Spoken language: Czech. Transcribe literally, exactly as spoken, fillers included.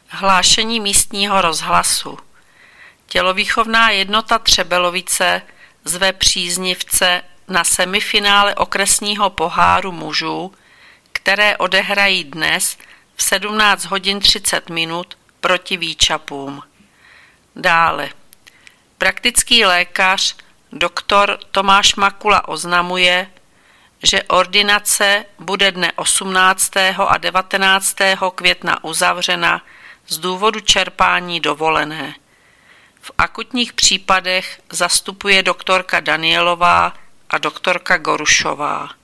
Hlášení místního rozhlasu. Tělovýchovná jednota Třebelovice zve příznivce na semifinále okresního poháru mužů, které odehrají dnes v sedmnáct hodin třicet minut proti Výčapům. Dále. Praktický lékař doktor Tomáš Makula oznamuje, že ordinace bude dne osmnáctého a devatenáctého května uzavřena z důvodu čerpání dovolené. V akutních případech zastupuje doktorka Danielová a doktorka Gorušová.